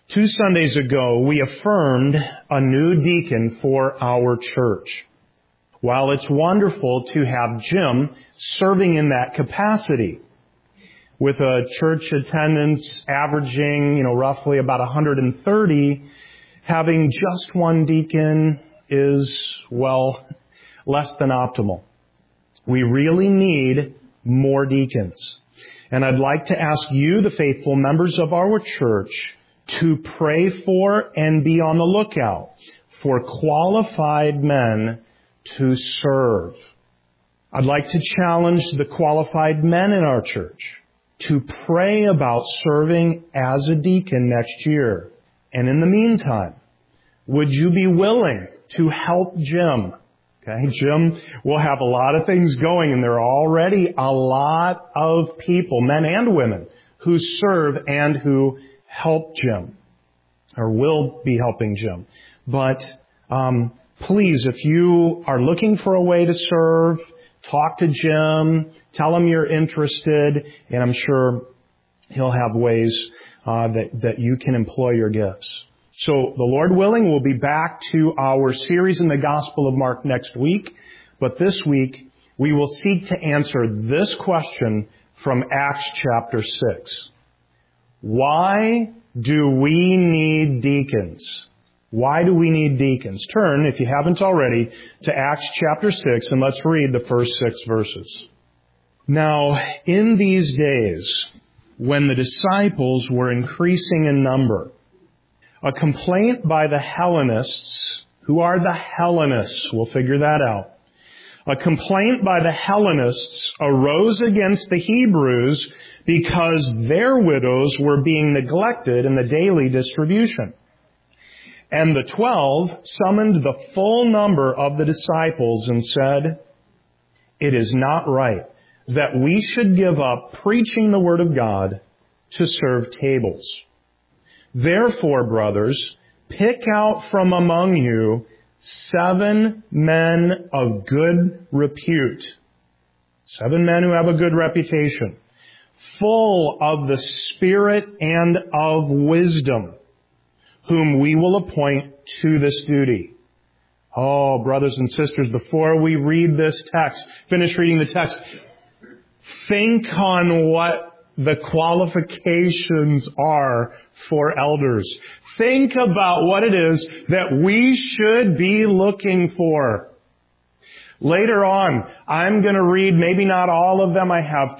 2 Sundays ago, we affirmed a new deacon for our church. While it's wonderful to have Jim serving in that capacity, with a church attendance averaging, roughly about 130, having just one deacon is, less than optimal. We really need more deacons. And I'd like to ask you, the faithful members of our church, to pray for and be on the lookout for qualified men to serve. I'd like to challenge the qualified men in our church to pray about serving as a deacon next year. And in the meantime, would you be willing to help Jim? Okay, Jim will have a lot of things going, and there are already a lot of people, men and women, who serve and who help Jim, or will be helping Jim. But please, if you are looking for a way to serve, talk to Jim, tell him you're interested, and I'm sure he'll have ways that you can employ your gifts. So, the Lord willing, we'll be back to our series in the Gospel of Mark next week. But this week, we will seek to answer this question from Acts chapter 6. Why do we need deacons? Why do we need deacons? Turn, if you haven't already, to Acts chapter 6, and let's read the first 6 verses. Now, in these days, when the disciples were increasing in number, a complaint by the Hellenists. Who are the Hellenists? We'll figure that out. A complaint by the Hellenists arose against the Hebrews because their widows were being neglected in the daily distribution. And the 12 summoned the full number of the disciples and said, "It is not right that we should give up preaching the word of God to serve tables. Therefore, brothers, pick out from among you 7 men of good repute." 7 men who have a good reputation, full of the Spirit and of wisdom, whom we will appoint to this duty. Oh, brothers and sisters, before we read this text, finish reading the text, think on what the qualifications are for elders. Think about what it is that we should be looking for. Later on, I'm going to read, maybe not all of them. I have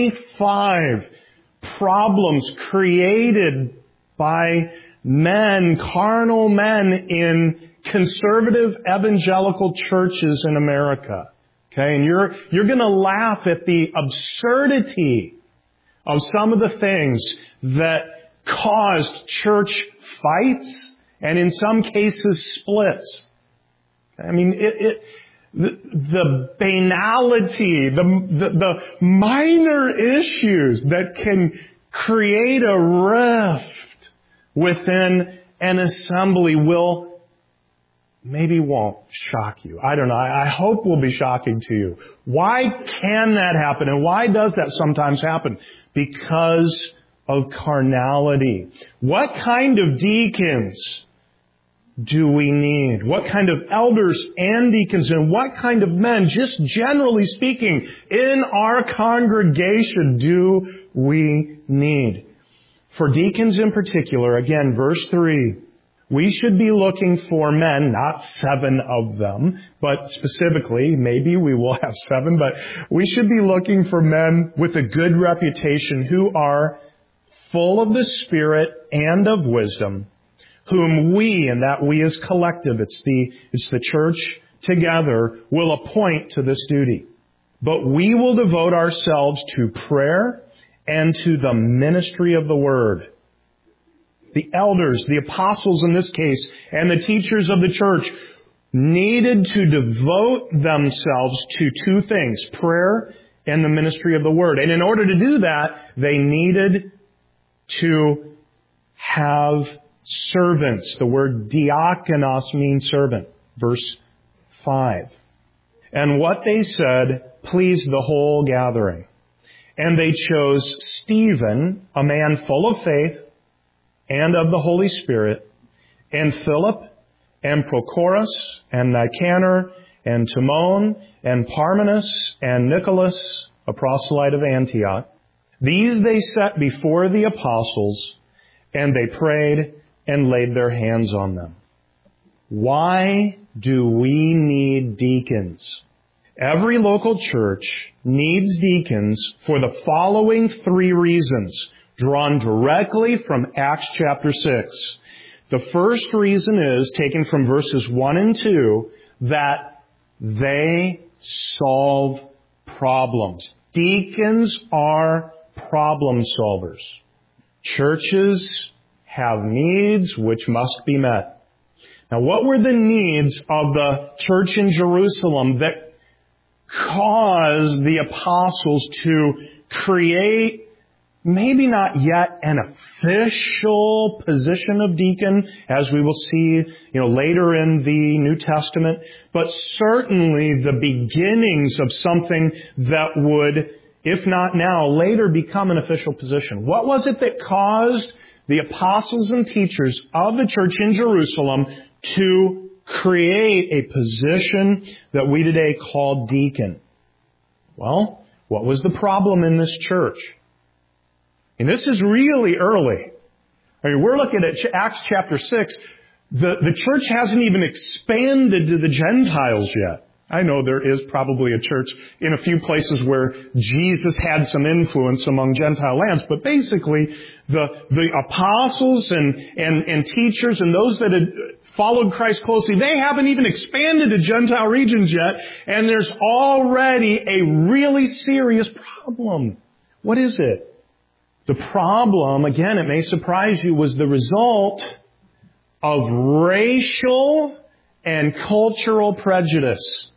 25 problems created by men, carnal men in conservative evangelical churches in America. Okay, and you're going to laugh at the absurdity of some of the things that caused church fights and in some cases splits. I mean, the banality, the minor issues that can create a rift within an assembly won't shock you. I don't know. I hope will be shocking to you. Why can that happen? And why does that sometimes happen? Because of carnality. What kind of deacons do we need? What kind of elders and deacons and what kind of men, just generally speaking, in our congregation do we need? For deacons in particular, again, verse 3, we should be looking for men, not 7 of them, but specifically, maybe we will have 7, but we should be looking for men with a good reputation who are full of the Spirit and of wisdom, whom we, and that we as collective, it's the church together, will appoint to this duty. But we will devote ourselves to prayer and to the ministry of the word. The elders, the apostles in this case, and the teachers of the church needed to devote themselves to 2 things, prayer and the ministry of the word. And in order to do that, they needed to have servants. The word diakonos means servant. Verse 5. And what they said pleased the whole gathering. And they chose Stephen, a man full of faith and of the Holy Spirit, and Philip, and Prochorus, and Nicanor, and Timon, and Parmenas, and Nicholas, a proselyte of Antioch. These they set before the apostles, and they prayed and laid their hands on them. Why do we need deacons? Every local church needs deacons for the following 3 reasons, drawn directly from Acts chapter 6. The first reason is, taken from verses 1 and 2, that they solve problems. Deacons are problem solvers. Churches have needs which must be met. Now, what were the needs of the church in Jerusalem that caused the apostles to create maybe not yet an official position of deacon, as we will see, later in the New Testament, but certainly the beginnings of something that would, if not now, later become an official position? What was it that caused the apostles and teachers of the church in Jerusalem to create a position that we today call deacon? Well, what was the problem in this church? And this is really early. We're looking at Acts chapter 6. The church hasn't even expanded to the Gentiles yet. I know there is probably a church in a few places where Jesus had some influence among Gentile lands, but basically the apostles and teachers and those that had followed Christ closely, they haven't even expanded to Gentile regions yet, and there's already a really serious problem. What is it? The problem, again, it may surprise you, was the result of racial and cultural prejudice.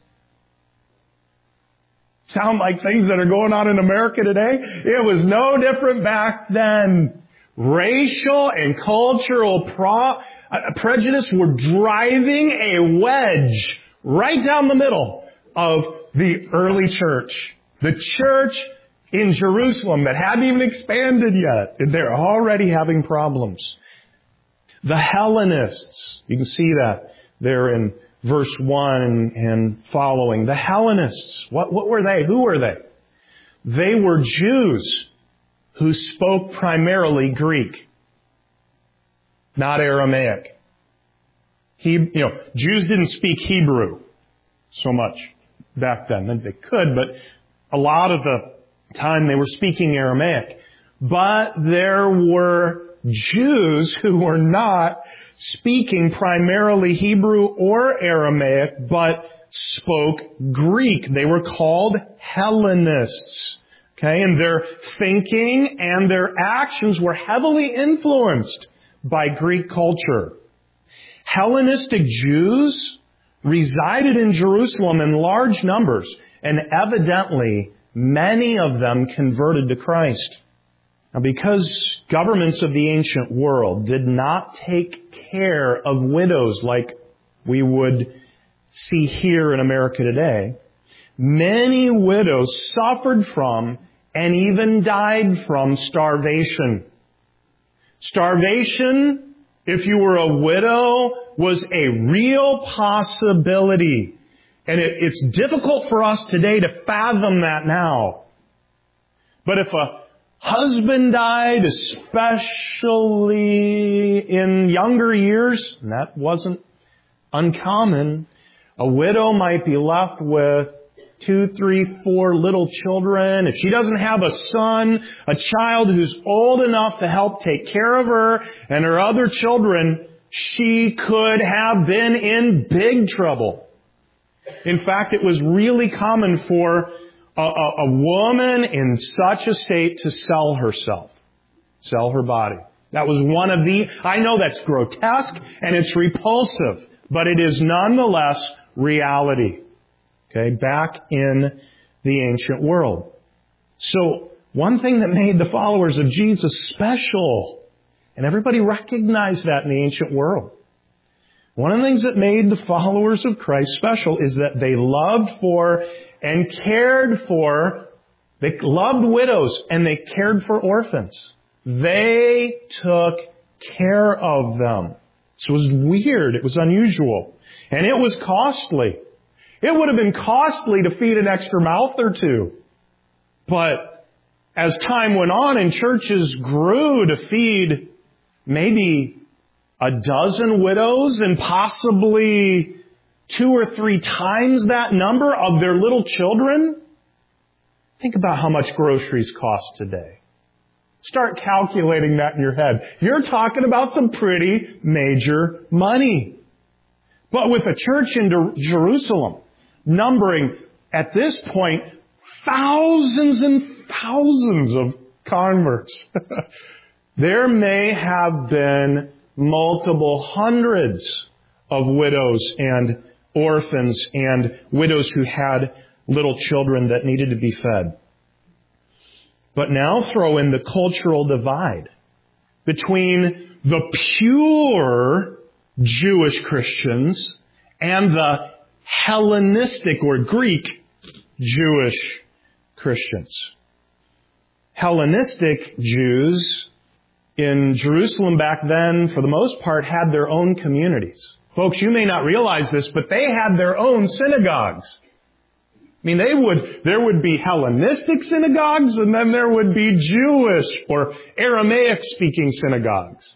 Sound like things that are going on in America today? It was no different back then. Racial and cultural prejudice were driving a wedge right down the middle of the early church. The church in Jerusalem that hadn't even expanded yet. They're already having problems. The Hellenists, you can see that there in verse 1 and following. The Hellenists, what were they? Who were they? They were Jews who spoke primarily Greek, not Aramaic. Jews didn't speak Hebrew so much back then. They could, but a lot of the time they were speaking Aramaic. But there were Jews who were not speaking primarily Hebrew or Aramaic, but spoke Greek. They were called Hellenists. Okay, and their thinking and their actions were heavily influenced by Greek culture. Hellenistic Jews resided in Jerusalem in large numbers, and evidently many of them converted to Christ. Now, because governments of the ancient world did not take care of widows like we would see here in America today, many widows suffered from and even died from starvation. Starvation, if you were a widow, was a real possibility. And it's difficult for us today to fathom that now. But if a husband died, especially in younger years, and that wasn't uncommon, a widow might be left with 2, 3, 4 little children. If she doesn't have a son, a child who's old enough to help take care of her and her other children, she could have been in big trouble. In fact, it was really common for a woman in such a state to sell herself, sell her body. That was one of I know that's grotesque and it's repulsive, but it is nonetheless reality. Okay, back in the ancient world. So, one thing that made the followers of Jesus special, and everybody recognized that in the ancient world, one of the things that made the followers of Christ special is that they loved for and cared for, they loved widows and they cared for orphans. They took care of them. So it was weird. It was unusual. And it was costly. It would have been costly to feed an extra mouth or two. But as time went on and churches grew to feed maybe a dozen widows and possibly 2 or 3 times that number of their little children, think about how much groceries cost today. Start calculating that in your head. You're talking about some pretty major money. But with a church in Jerusalem, numbering at this point thousands and thousands of converts, there may have been multiple hundreds of widows and orphans and widows who had little children that needed to be fed. But now throw in the cultural divide between the pure Jewish Christians and the Hellenistic or Greek Jewish Christians. Hellenistic Jews in Jerusalem back then, for the most part, had their own communities. Folks, you may not realize this, but they had their own synagogues. I mean, there would be Hellenistic synagogues, and then there would be Jewish or Aramaic-speaking synagogues.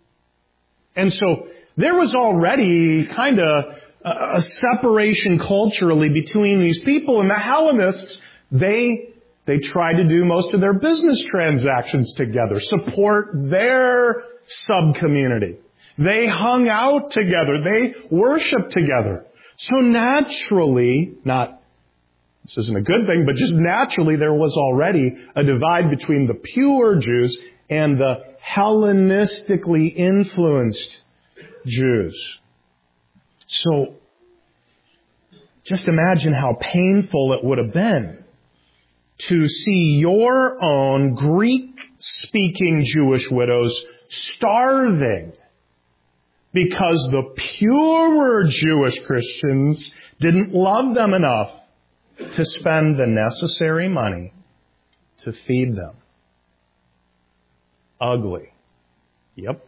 And so there was already kind of a separation culturally between these people. And the Hellenists, they tried to do most of their business transactions together, support their sub-community. They hung out together. They worshiped together. So naturally, this isn't a good thing, but just naturally there was already a divide between the pure Jews and the Hellenistically influenced Jews. So just imagine how painful it would have been to see your own Greek-speaking Jewish widows starving because the purer Jewish Christians didn't love them enough to spend the necessary money to feed them. Ugly. Yep.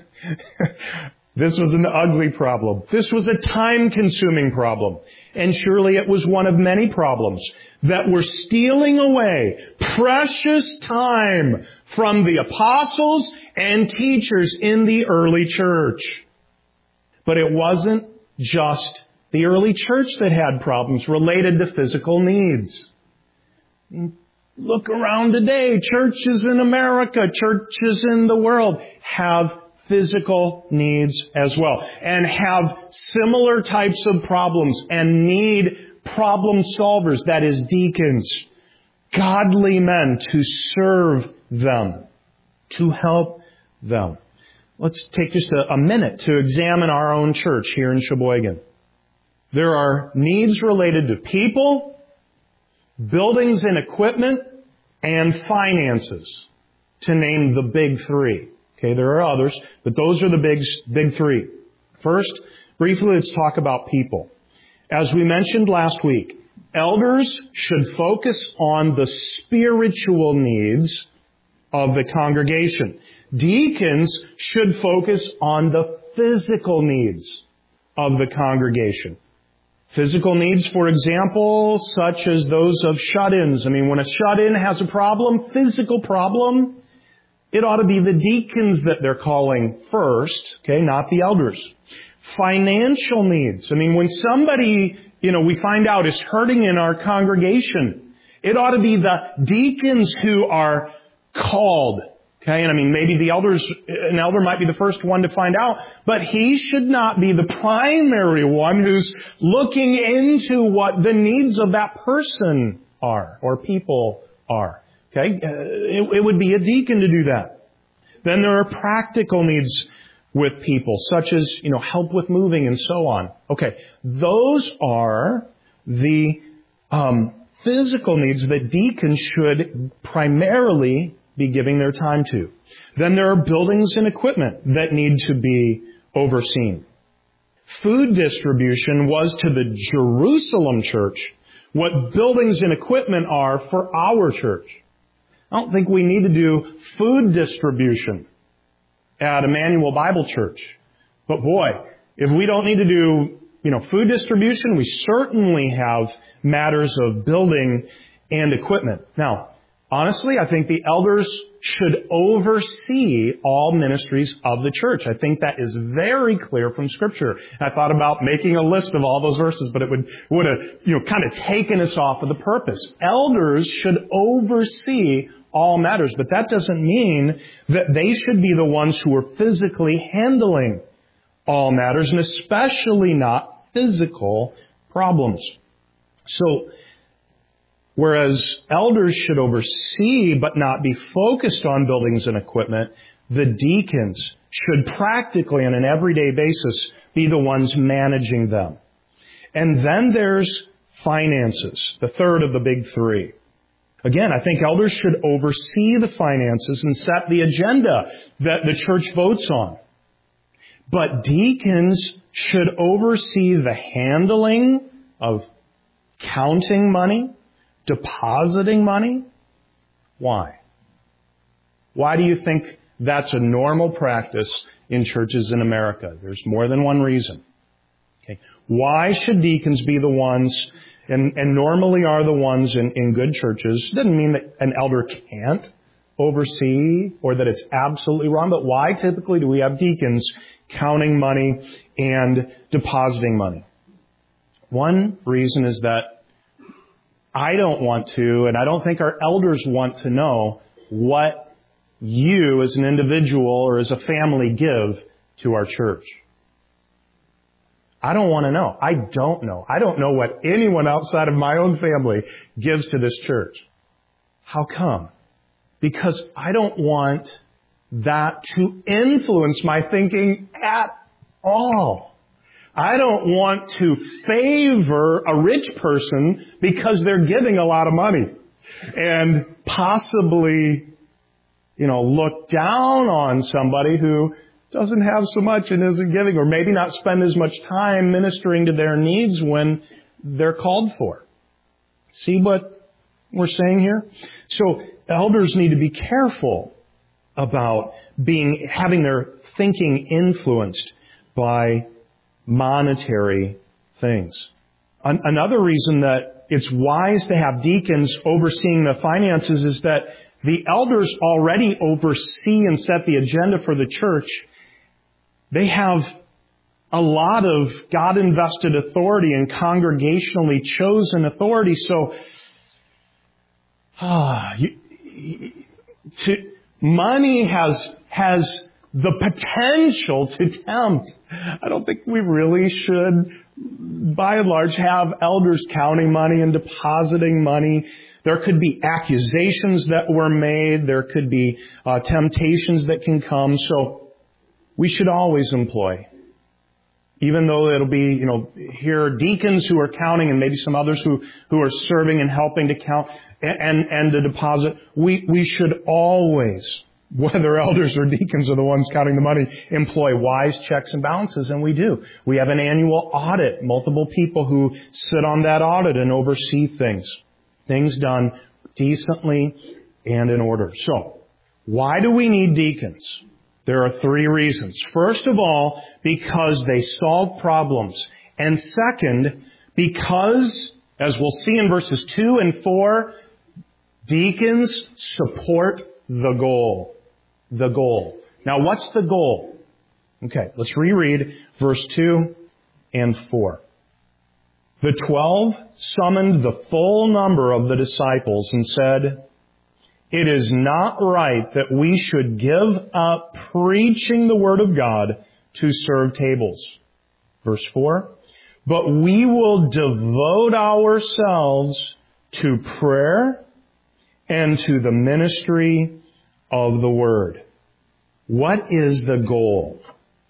This was an ugly problem. This was a time-consuming problem. And surely it was one of many problems that were stealing away precious time from the apostles and teachers in the early church. But it wasn't just the early church that had problems related to physical needs. Look around today. Churches in America, churches in the world have physical needs as well and have similar types of problems and need problem solvers, that is deacons, godly men to serve them, to help them. Let's take just a minute to examine our own church here in Sheboygan. There are needs related to people, buildings and equipment, and finances, to name the big 3. Okay, there are others, but those are the big 3. First, briefly, let's talk about people. As we mentioned last week, elders should focus on the spiritual needs of the congregation. Deacons should focus on the physical needs of the congregation. Physical needs, for example, such as those of shut-ins. I mean, when a shut-in has a problem, physical problem, it ought to be the deacons that they're calling first, okay, not the elders. Financial needs. I mean, when somebody, we find out is hurting in our congregation, it ought to be the deacons who are called. Okay, and I mean, maybe an elder might be the first one to find out, but he should not be the primary one who's looking into what the needs of that person are or people are. Okay, it would be a deacon to do that. Then there are practical needs with people, such as, help with moving and so on. Okay, those are the physical needs that deacons should primarily be giving their time to. Then there are buildings and equipment that need to be overseen. Food distribution was to the Jerusalem church what buildings and equipment are for our church. I don't think we need to do food distribution at Emmanuel Bible Church. But boy, if we don't need to do, food distribution, we certainly have matters of building and equipment. Now, honestly, I think the elders should oversee all ministries of the church. I think that is very clear from Scripture. I thought about making a list of all those verses, but it would have, kind of taken us off of the purpose. Elders should oversee all matters, but that doesn't mean that they should be the ones who are physically handling all matters, and especially not physical problems. So, whereas elders should oversee but not be focused on buildings and equipment, the deacons should practically on an everyday basis be the ones managing them. And then there's finances, the third of the big three. Again, I think elders should oversee the finances and set the agenda that the church votes on. But deacons should oversee the handling of counting money, depositing money. Why? Why do you think that's a normal practice in churches in America? There's more than one reason. Okay. Why should deacons be the ones, and normally are the ones in good churches? Doesn't mean that an elder can't oversee or that it's absolutely wrong, but why typically do we have deacons counting money and depositing money? One reason is that I don't want to, and I don't think our elders want to know what you as an individual or as a family give to our church. I don't want to know. I don't know. I don't know what anyone outside of my own family gives to this church. How come? Because I don't want that to influence my thinking at all. I don't want to favor a rich person because they're giving a lot of money and possibly, look down on somebody who doesn't have so much and isn't giving, or maybe not spend as much time ministering to their needs when they're called for. See what we're saying here? So elders need to be careful about having their thinking influenced by monetary things. Another reason that it's wise to have deacons overseeing the finances is that the elders already oversee and set the agenda for the church. They have a lot of God-invested authority and congregationally chosen authority. So, money has the potential to tempt. I don't think we really should, by and large, have elders counting money and depositing money. There could be accusations that were made. There could be temptations that can come. So we should always employ, even though it'll be, here deacons who are counting and maybe some others who are serving and helping to count and to deposit. We should always, whether elders or deacons are the ones counting the money, employ wise checks and balances, and we do. We have an annual audit, multiple people who sit on that audit and oversee things done decently and in order. So, why do we need deacons? There are three reasons. First of all, because they solve problems. And second, because, as we'll see in verses 2 and 4, deacons support the goal. The goal. Now, what's the goal? Okay, let's reread verse 2 and 4. The 12 summoned the full number of the disciples and said, "It is not right that we should give up preaching the word of God to serve tables." Verse 4, "But we will devote ourselves to prayer and to the ministry of the word." What is the goal?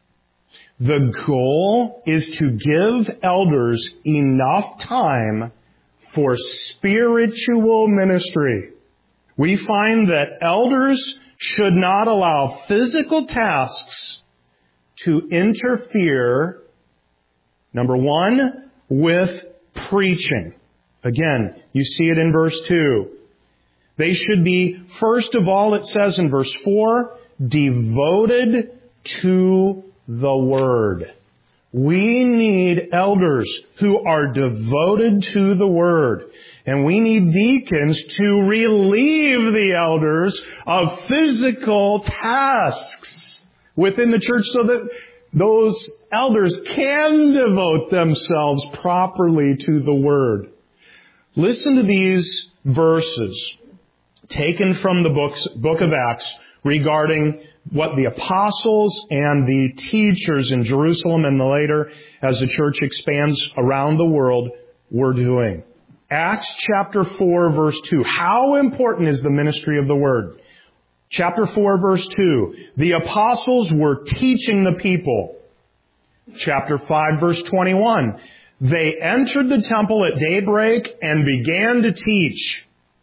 The goal is to give elders enough time for spiritual ministry. We find that elders should not allow physical tasks to interfere, number one, with preaching. Again, you see it in verse 2. They should be, first of all, it says in verse 4, devoted to the Word. We need elders who are devoted to the Word. And we need deacons to relieve the elders of physical tasks within the church so that those elders can devote themselves properly to the Word. Listen to these verses taken from the book of Acts regarding what the apostles and the teachers in Jerusalem and later as the church expands around the world were doing. Acts chapter 4 verse 2. How important is the ministry of the Word? Chapter 4 verse 2. The apostles were teaching the people. Chapter 5 verse 21. They entered the temple at daybreak and began to teach.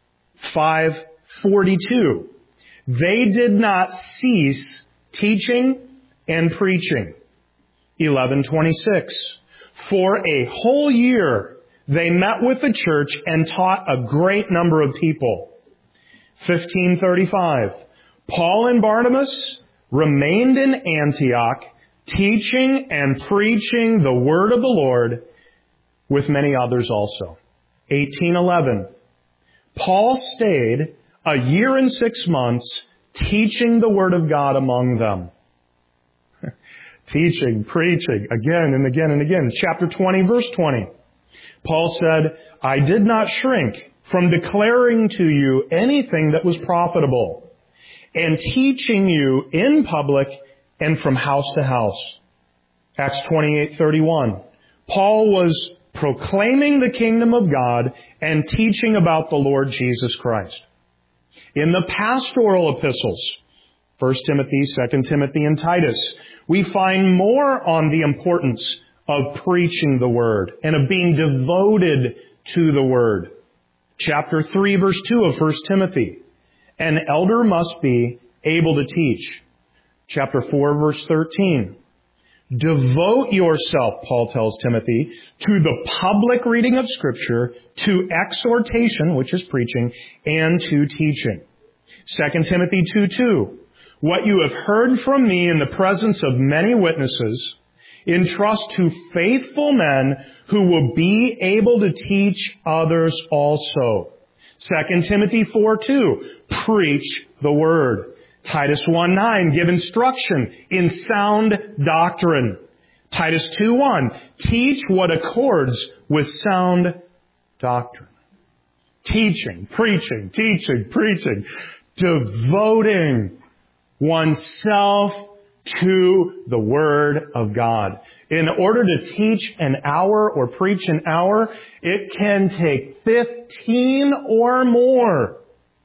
5:42. They did not cease teaching and preaching. 11:26. For a whole year they met with the church and taught a great number of people. 15:35. Paul and Barnabas remained in Antioch, teaching and preaching the word of the Lord with many others also. 18:11. Paul stayed a year and 6 months teaching the word of God among them. Teaching, preaching, again and again and again. Chapter 20, verse 20. Paul said, I did not shrink from declaring to you anything that was profitable and teaching you in public and from house to house. Acts 28:31. Paul was proclaiming the kingdom of God and teaching about the Lord Jesus Christ. In the pastoral epistles, 1 Timothy, 2 Timothy, and Titus, we find more on the importance of preaching the Word and of being devoted to the Word. Chapter 3, verse 2 of 1 Timothy. An elder must be able to teach. Chapter 4, verse 13. Devote yourself, Paul tells Timothy, to the public reading of Scripture, to exhortation, which is preaching, and to teaching. 2 Timothy 2:2. What you have heard from me in the presence of many witnesses, entrust to faithful men who will be able to teach others also. 2 Timothy 4:2. Preach the word. Titus 1:9. Give instruction in sound doctrine. Titus 2:1. Teach what accords with sound doctrine. Teaching, preaching, preaching. Devoting oneself to the Word of God. In order to teach an hour or preach an hour, it can take 15 or more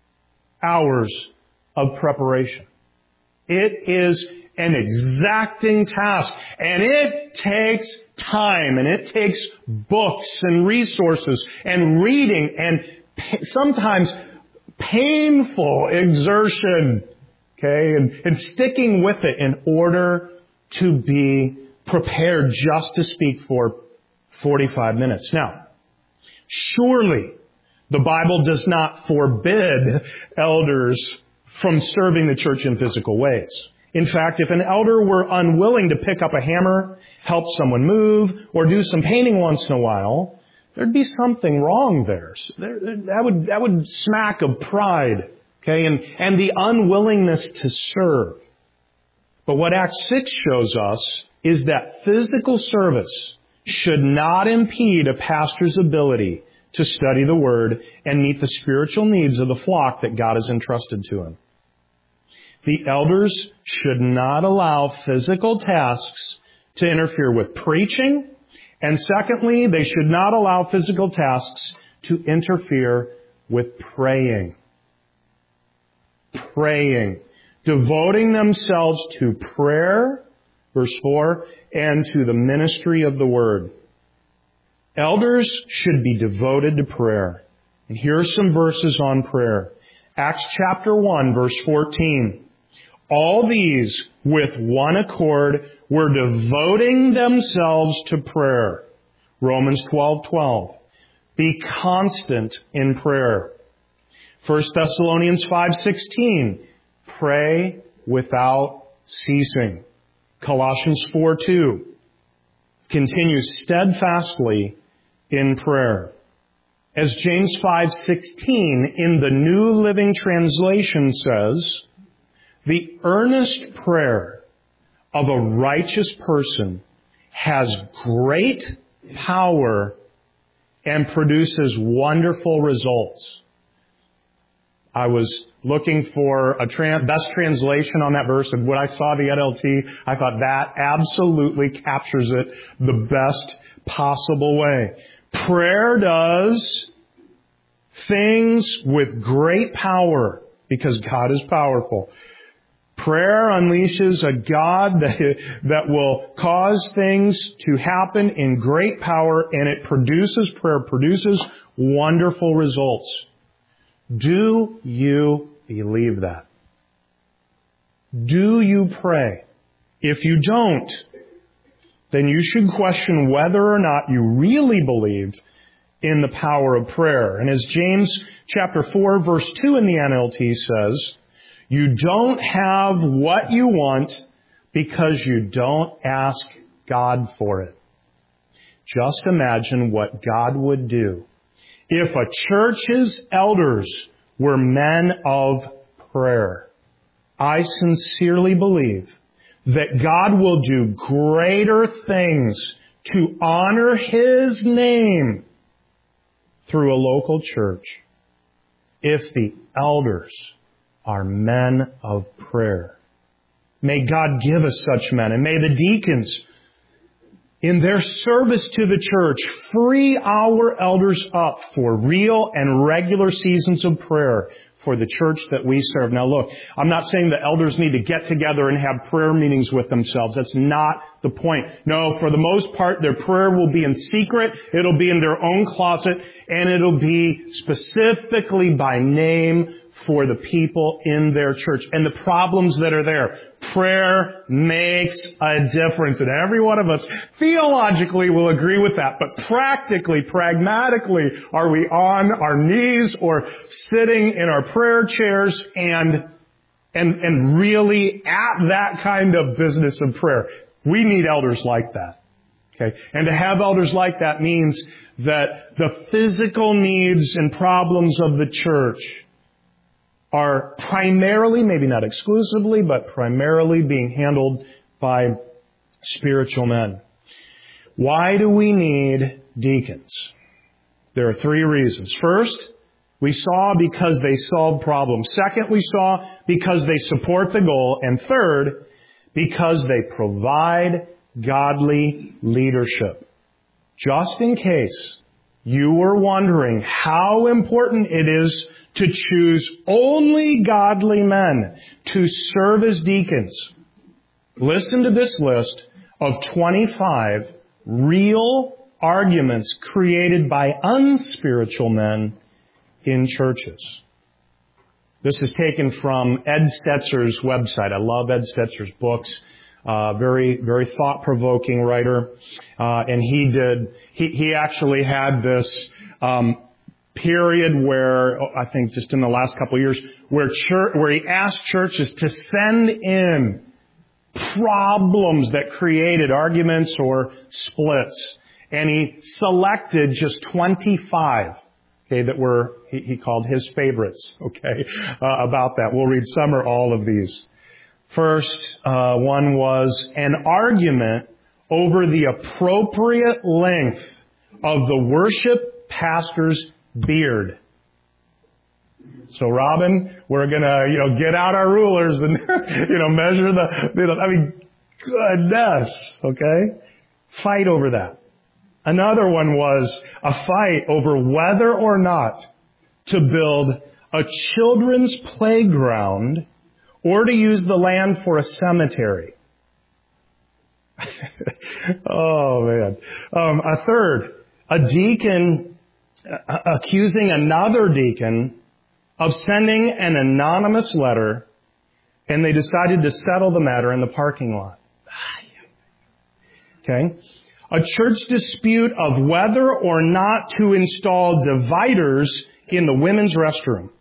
hours of preparation. It is an exacting task, and it takes time, and it takes books and resources and reading and sometimes painful exertion. Okay, and sticking with it in order to be prepared just to speak for 45 minutes. Now, surely the Bible does not forbid elders from serving the church in physical ways. In fact, if an elder were unwilling to pick up a hammer, help someone move, or do some painting once in a while, there'd be something wrong there. That would smack of pride. Okay, and the unwillingness to serve. But what Acts 6 shows us is that physical service should not impede a pastor's ability to study the Word and meet the spiritual needs of the flock that God has entrusted to him. The elders should not allow physical tasks to interfere with preaching, and secondly, they should not allow physical tasks to interfere with praying. Praying, devoting themselves to prayer, verse 4, and to the ministry of the Word. Elders should be devoted to prayer. And here are some verses on prayer. Acts chapter 1, verse 14. All these, with one accord, were devoting themselves to prayer. Romans 12:12. Be constant in prayer. 1 Thessalonians 5:16, pray without ceasing. Colossians 4:2. Continue steadfastly in prayer. As James 5:16 in the New Living Translation says, the earnest prayer of a righteous person has great power and produces wonderful results. I was looking for a best translation on that verse, and when I saw the NLT, I thought that absolutely captures it the best possible way. Prayer does things with great power because God is powerful. Prayer unleashes a God that will cause things to happen in great power, and prayer produces wonderful results. Do you believe that? Do you pray? If you don't, then you should question whether or not you really believe in the power of prayer. And as James chapter 4 verse 2 in the NLT says, you don't have what you want because you don't ask God for it. Just imagine what God would do if a church's elders were men of prayer. I sincerely believe that God will do greater things to honor His name through a local church if the elders are men of prayer. May God give us such men, and may the deacons, in their service to the church, free our elders up for real and regular seasons of prayer for the church that we serve. Now look, I'm not saying the elders need to get together and have prayer meetings with themselves. That's not the point. No, for the most part, their prayer will be in secret. It'll be in their own closet, and it'll be specifically by name for the people in their church and the problems that are there. Prayer makes a difference, and every one of us theologically will agree with that. But practically, pragmatically, are we on our knees or sitting in our prayer chairs and really at that kind of business of prayer? We need elders like that. Okay? And to have elders like that means that the physical needs and problems of the church are primarily, maybe not exclusively, but primarily being handled by spiritual men. Why do we need deacons? There are 3 reasons. First, we saw because they solve problems. Second, we saw because they support the goal. And third, because they provide godly leadership. Just in case you were wondering how important it is to choose only godly men to serve as deacons, listen to this list of 25 real arguments created by unspiritual men in churches. This is taken from Ed Stetzer's website. I love Ed Stetzer's books. Very, very thought-provoking writer. And he actually had this, period where, I think just in the last couple of years, where he asked churches to send in problems that created arguments or splits. And he selected just 25, okay, that were, he called his favorites, okay, about that. We'll read some or all of these. First, one was an argument over the appropriate length of the worship pastor's beard. So Robin, we're gonna, get out our rulers and, measure goodness, okay? Fight over that. Another one was a fight over whether or not to build a children's playground or to use the land for a cemetery. Oh man. A third, a deacon accusing another deacon of sending an anonymous letter, and they decided to settle the matter in the parking lot. Okay? A church dispute of whether or not to install dividers in the women's restroom.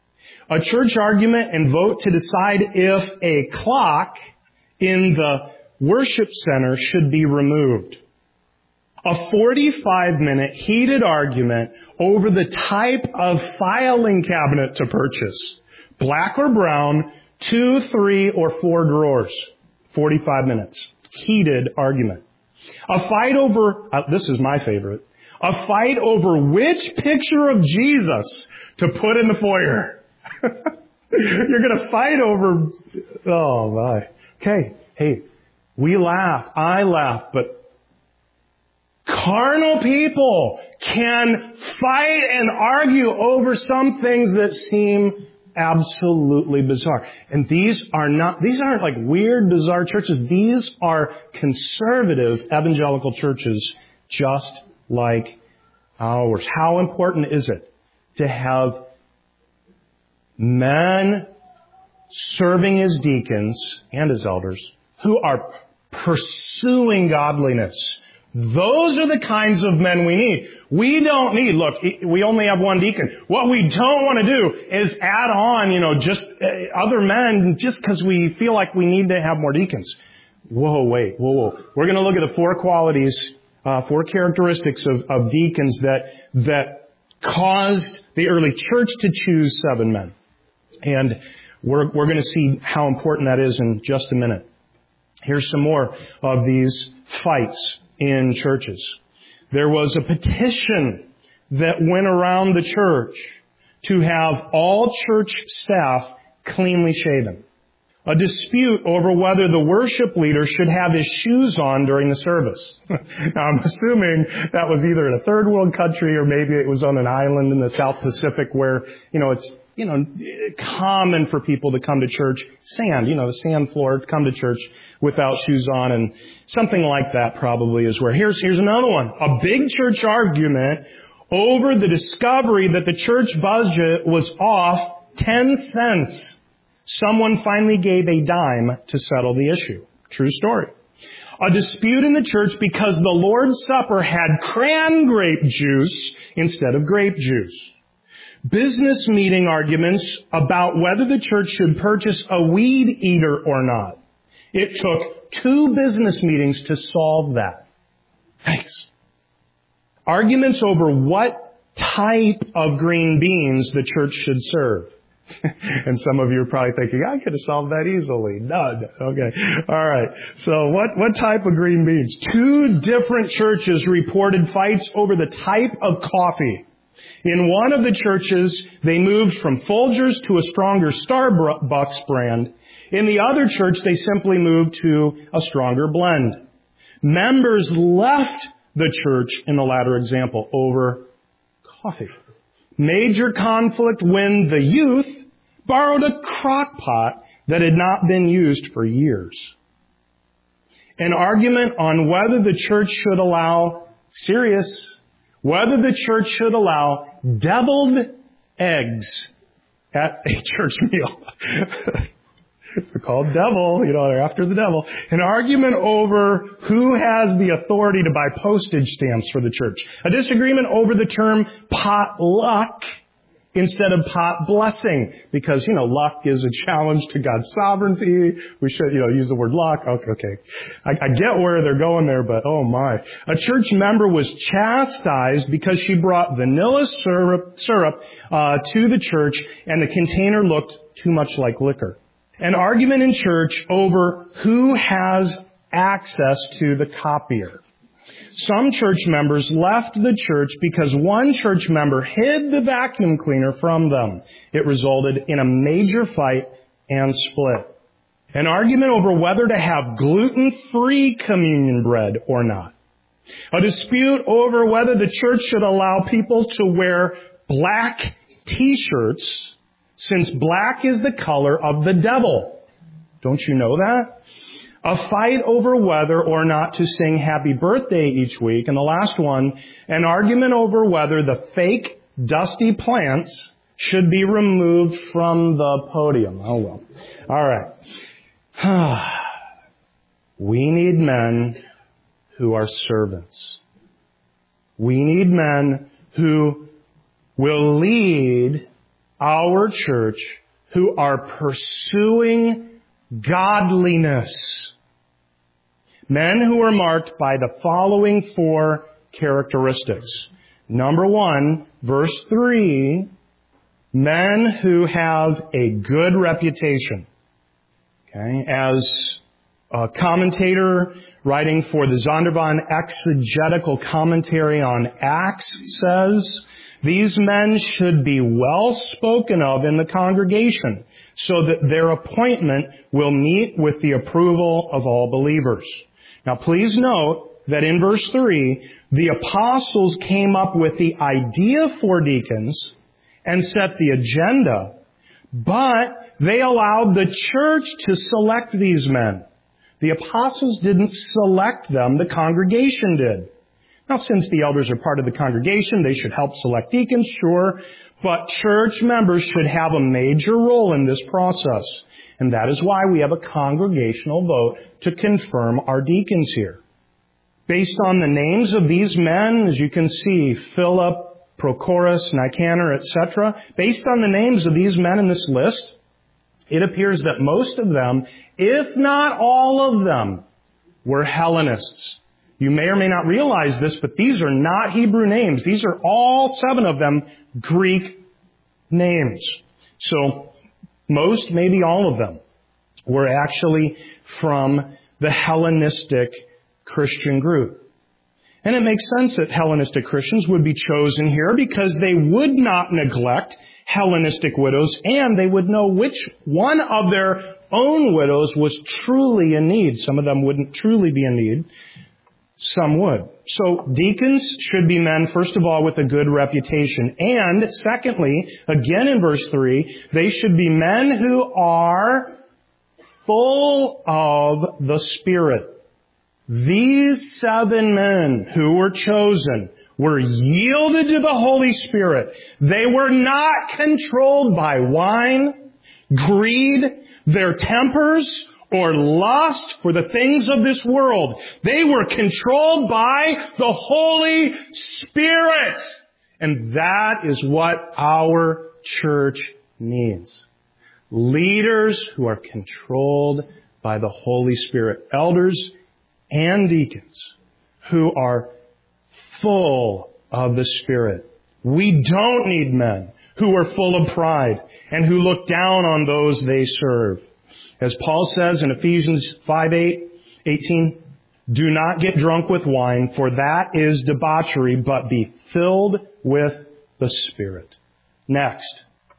A church argument and vote to decide if a clock in the worship center should be removed. A 45-minute heated argument over the type of filing cabinet to purchase. Black or brown, 2, 3, or 4 drawers. 45 minutes. Heated argument. A fight over, this is my favorite, a fight over which picture of Jesus to put in the foyer. You're going to fight over, oh my. Okay, hey, we laugh, I laugh, but carnal people can fight and argue over some things that seem absolutely bizarre. And these aren't like weird, bizarre churches. These are conservative evangelical churches just like ours. How important is it to have men serving as deacons and as elders who are pursuing godliness? Those are the kinds of men we need. We don't need, look, we only have one deacon. What we don't want to do is add on, just other men just because we feel like we need to have more deacons. Whoa. We're going to look at the 4 qualities, 4 characteristics of deacons that caused the early church to choose 7 men. And we're going to see how important that is in just a minute. Here's some more of these fights in churches. There was a petition that went around the church to have all church staff cleanly shaven. A dispute over whether the worship leader should have his shoes on during the service. Now, I'm assuming that was either in a third world country or maybe it was on an island in the South Pacific where, it's common for people to come to church, the sand floor, to come to church without shoes on, and something like that probably is where. Here's another one. A big church argument over the discovery that the church budget was off 10 cents. Someone finally gave a dime to settle the issue. True story. A dispute in the church because the Lord's Supper had cran-grape juice instead of grape juice. Business meeting arguments about whether the church should purchase a weed eater or not. It took 2 business meetings to solve that. Thanks. Arguments over what type of green beans the church should serve. And some of you are probably thinking, I could have solved that easily. None. Okay. All right. So what type of green beans? 2 different churches reported fights over the type of coffee. In one of the churches, they moved from Folgers to a stronger Starbucks brand. In the other church, they simply moved to a stronger blend. Members left the church in the latter example over coffee. Major conflict when the youth borrowed a crock pot that had not been used for years. An argument on whether the church should allow deviled eggs at a church meal. They're called devil, they're after the devil. An argument over who has the authority to buy postage stamps for the church. A disagreement over the term potluck instead of pot blessing. Because, luck is a challenge to God's sovereignty. We should, use the word luck. Okay. I get where they're going there, but oh my. A church member was chastised because she brought vanilla syrup to the church and the container looked too much like liquor. An argument in church over who has access to the copier. Some church members left the church because one church member hid the vacuum cleaner from them. It resulted in a major fight and split. An argument over whether to have gluten-free communion bread or not. A dispute over whether the church should allow people to wear black T-shirts since black is the color of the devil. Don't you know that? A fight over whether or not to sing happy birthday each week. And the last one, an argument over whether the fake dusty plants should be removed from the podium. Oh well. All right. We need men who are servants. We need men who will lead our church, who are pursuing godliness. Men who are marked by the following 4 characteristics. Number 1, verse 3, men who have a good reputation. Okay, as a commentator writing for the Zondervan Exegetical Commentary on Acts says, these men should be well spoken of in the congregation so that their appointment will meet with the approval of all believers. Now please note that in verse 3, the apostles came up with the idea for deacons and set the agenda, but they allowed the church to select these men. The apostles didn't select them, the congregation did. Now, since the elders are part of the congregation, they should help select deacons, sure, but church members should have a major role in this process. And that is why we have a congregational vote to confirm our deacons here. Based on the names of these men, as you can see, Philip, Prochorus, Nicanor, etc., based on the names of these men in this list, it appears that most of them, if not all of them, were Hellenists. You may or may not realize this, but these are not Hebrew names. These are all 7 of them Greek names. So most, maybe all of them, were actually from the Hellenistic Christian group. And it makes sense that Hellenistic Christians would be chosen here because they would not neglect Hellenistic widows, and they would know which one of their own widows was truly in need. Some of them wouldn't truly be in need. Some would. So deacons should be men, first of all, with a good reputation. And secondly, again in verse 3, they should be men who are full of the Spirit. These 7 men who were chosen were yielded to the Holy Spirit. They were not controlled by wine, greed, their tempers, or lust for the things of this world. They were controlled by the Holy Spirit. And that is what our church needs. Leaders who are controlled by the Holy Spirit. Elders and deacons who are full of the Spirit. We don't need men who are full of pride and who look down on those they serve. As Paul says in Ephesians 5:18, do not get drunk with wine, for that is debauchery, but be filled with the Spirit. Next,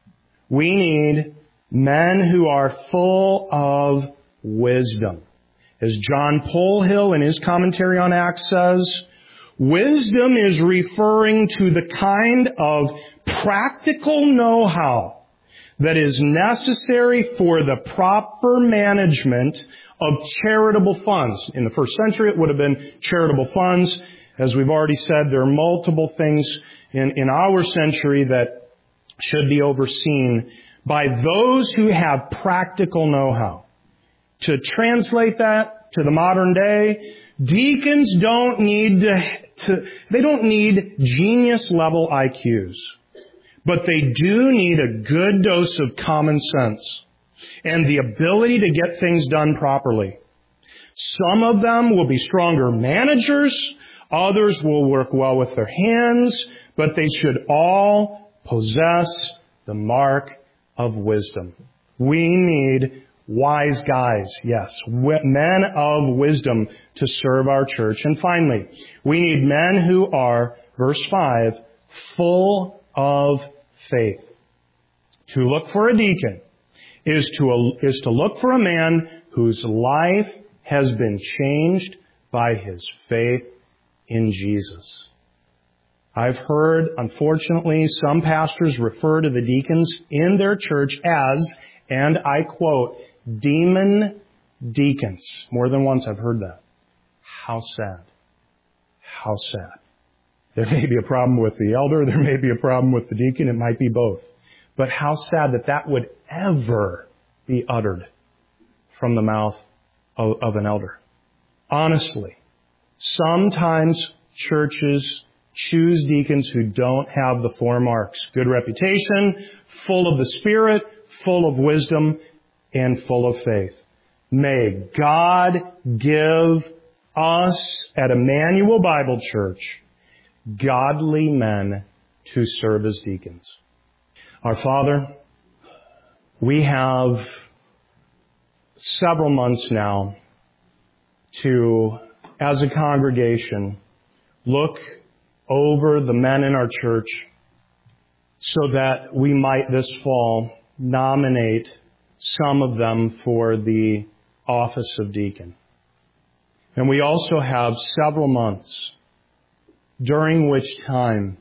we need men who are full of wisdom. As John Polhill in his commentary on Acts says, wisdom is referring to the kind of practical know-how that is necessary for the proper management of charitable funds. In the first century, it would have been charitable funds. As we've already said, there are multiple things in our century that should be overseen by those who have practical know-how. To translate that to the modern day, deacons don't need they don't need genius level IQs. But they do need a good dose of common sense and the ability to get things done properly. Some of them will be stronger managers. Others will work well with their hands. But they should all possess the mark of wisdom. We need wise guys, yes, men of wisdom to serve our church. And finally, we need men who are, verse 5, full of faith. To look for a deacon is to look for a man whose life has been changed by his faith in Jesus. I've heard, unfortunately, some pastors refer to the deacons in their church as, and I quote, demon deacons. More than once I've heard that. How sad. How sad. There may be a problem with the elder. There may be a problem with the deacon. It might be both. But how sad that that would ever be uttered from the mouth of an elder. Honestly, sometimes churches choose deacons who don't have the 4 marks. Good reputation, full of the Spirit, full of wisdom, and full of faith. May God give us at Emmanuel Bible Church godly men to serve as deacons. Our Father, we have several months now to, as a congregation, look over the men in our church so that we might this fall nominate some of them for the office of deacon. And we also have several months during which time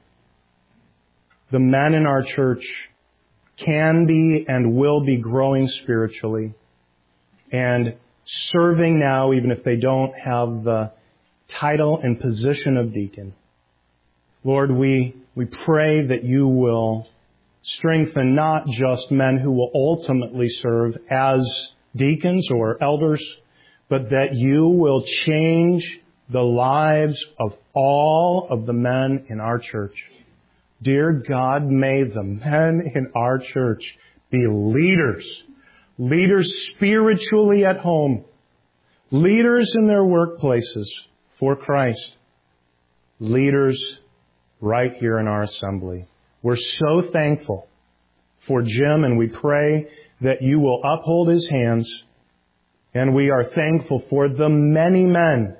the men in our church can be and will be growing spiritually and serving now, even if they don't have the title and position of deacon. Lord, we pray that you will strengthen not just men who will ultimately serve as deacons or elders, but that you will change the lives of all of the men in our church. Dear God, may the men in our church be leaders. Leaders spiritually at home. Leaders in their workplaces for Christ. Leaders right here in our assembly. We're so thankful for Jim, and we pray that you will uphold his hands. And we are thankful for the many men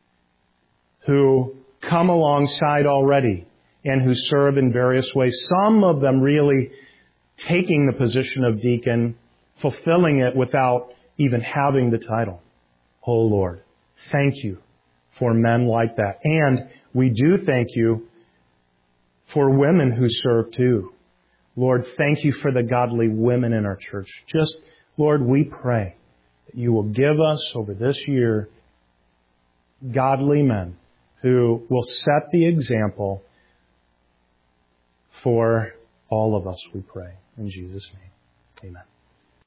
who come alongside already and who serve in various ways. Some of them really taking the position of deacon, fulfilling it without even having the title. Oh Lord, thank you for men like that. And we do thank you for women who serve too. Lord, thank you for the godly women in our church. Just, Lord, we pray that you will give us over this year godly men who will set the example for all of us, we pray. In Jesus' name, amen.